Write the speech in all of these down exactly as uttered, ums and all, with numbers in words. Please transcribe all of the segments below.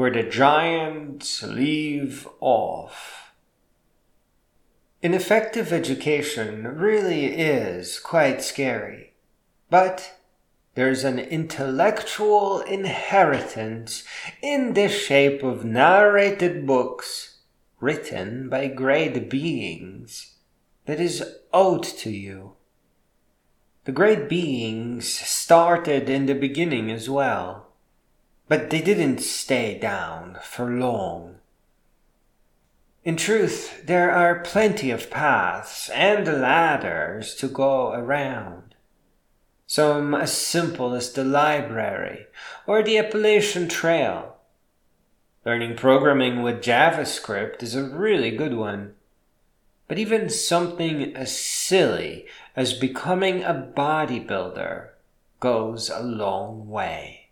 where the giants leave off. Ineffective education really is quite scary, but there's an intellectual inheritance in the shape of narrated books written by great beings that is owed to you. The great beings started in the beginning as well, but they didn't stay down for long. In truth, there are plenty of paths and ladders to go around. Some as simple as the library or the Appalachian Trail. Learning programming with JavaScript is a really good one. But even something as silly as becoming a bodybuilder goes a long way.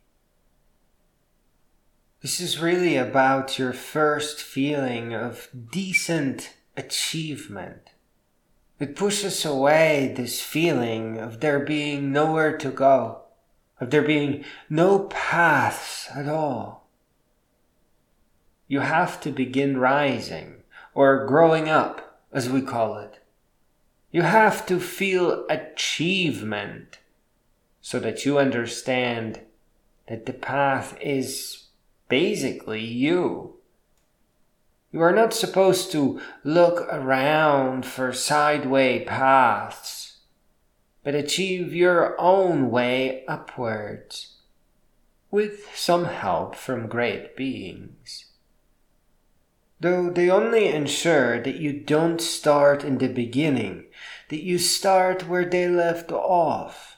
This is really about your first feeling of decent achievement. It pushes away this feeling of there being nowhere to go, of there being no paths at all. You have to begin rising, or growing up, as we call it. You have to feel achievement so that you understand that the path is basically you. You are not supposed to look around for sideway paths, but achieve your own way upwards, with some help from great beings. Though they only ensure that you don't start in the beginning, that you start where they left off.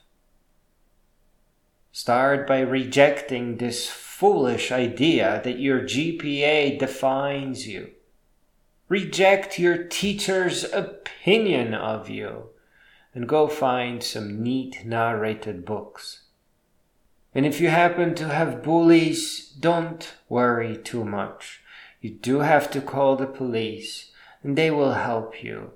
Start by rejecting this foolish idea that your G P A defines you. Reject your teacher's opinion of you and go find some neat narrated books. And if you happen to have bullies, don't worry too much. You do have to call the police and they will help you.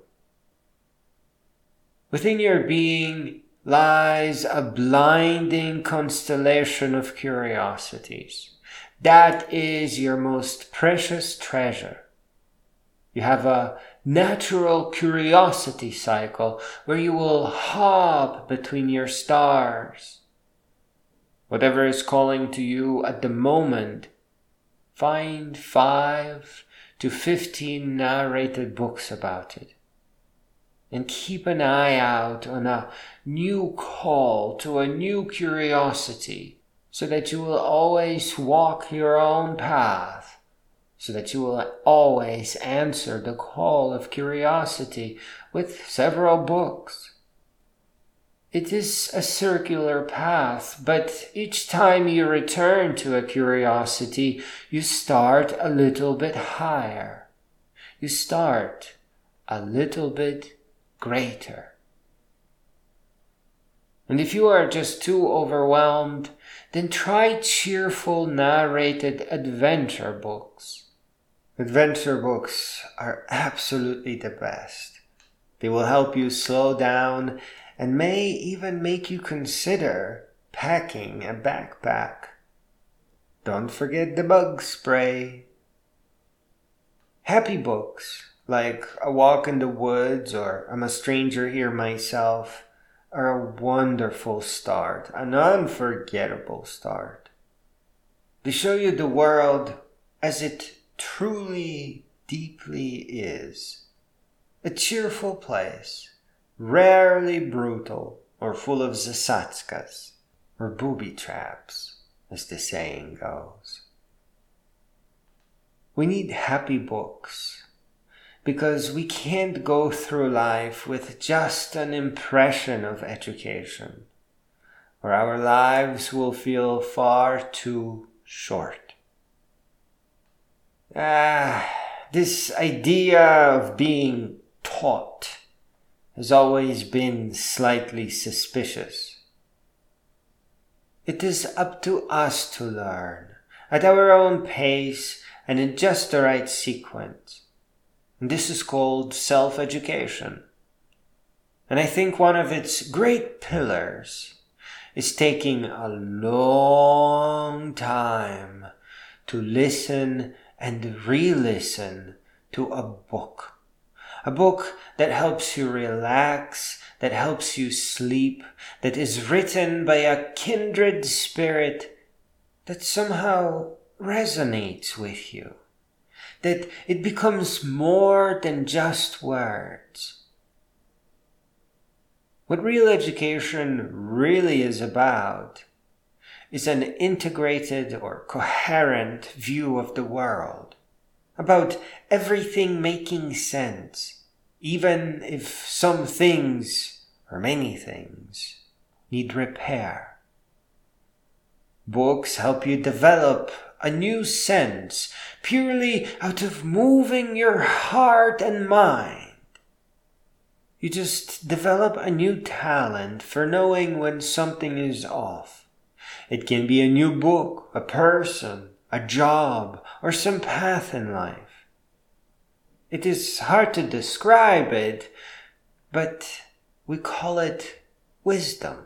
Within your being lies a blinding constellation of curiosities. That is your most precious treasure. You have a natural curiosity cycle where you will hop between your stars. Whatever is calling to you at the moment, find five to fifteen narrated books about it. And keep an eye out on a new call to a new curiosity, so that you will always walk your own path, so that you will always answer the call of curiosity with several books. It is a circular path, but each time you return to a curiosity, you start a little bit higher. You start a little bit greater. And if you are just too overwhelmed, then try cheerful narrated adventure books. Adventure books are absolutely the best. They will help you slow down and may even make you consider packing a backpack. Don't forget the bug spray. Happy books like A Walk in the Woods or I'm a Stranger Here Myself are a wonderful start, an unforgettable start. They show you the world as it truly, deeply is. A cheerful place, rarely brutal or full of zasatskas or booby traps, as the saying goes. We need happy books, because we can't go through life with just an impression of education, or our lives will feel far too short. Ah, this idea of being taught has always been slightly suspicious. It is up to us to learn, at our own pace and in just the right sequence. And this is called self-education. And I think one of its great pillars is taking a long time to listen and re-listen to a book. A book that helps you relax, that helps you sleep, that is written by a kindred spirit that somehow resonates with you, that it becomes more than just words. What real education really is about is an integrated or coherent view of the world, about everything making sense, even if some things, or many things, need repair. Books help you develop a new sense purely out of moving your heart and mind. You just develop a new talent for knowing when something is off. It can be a new book, a person, a job, or some path in life. It is hard to describe it, but we call it wisdom.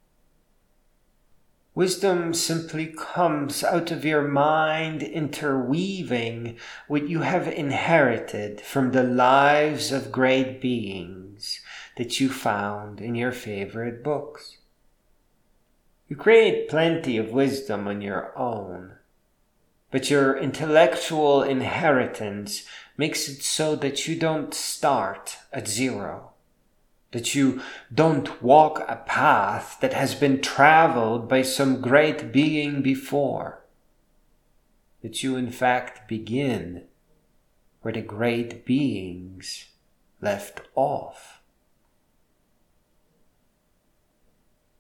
Wisdom simply comes out of your mind interweaving what you have inherited from the lives of great beings that you found in your favorite books. You create plenty of wisdom on your own, but your intellectual inheritance makes it so that you don't start at zero, that you don't walk a path that has been traveled by some great being before, that you in fact begin where the great beings left off.